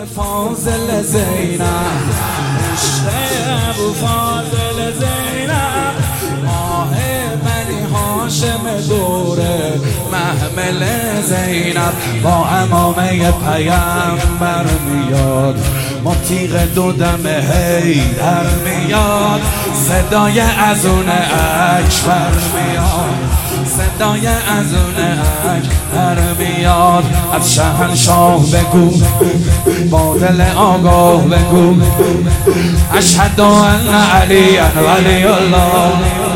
فاضل زینب، عشق ابو فاضل زینب، ماه بنی هاشم دوره محمل زینب، با امامه پیامبر میاد، ما تیغ دو دم حیدر میاد، صدای اذان اکبر میاد، صدای اذان اکبر میاد. از شهنشاه بگو، با دل آگاه بگو، اشهد ان علی ولی الله.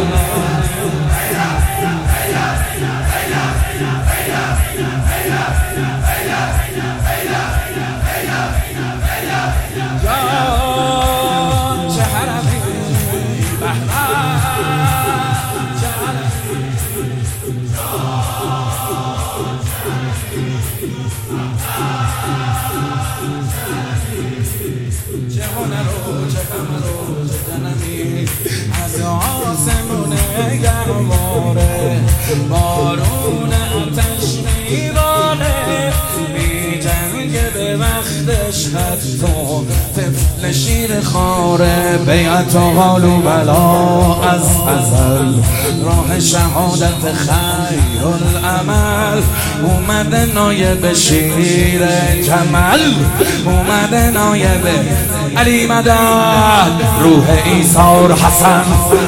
از آسمون گرماره بارون آتش میباره، می جنگه به وقتش حتی طفل شیر خاره. بیعت و حال و بلا از ازل، راه شهادت خیر العمل، اومده نایب شیر جمل، اومده نایب علی مدد، روح ایثار حسن،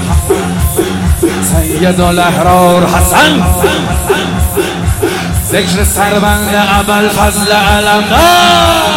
سید الاحرار حسن، ذکر سربند ابوالفضل علمدار.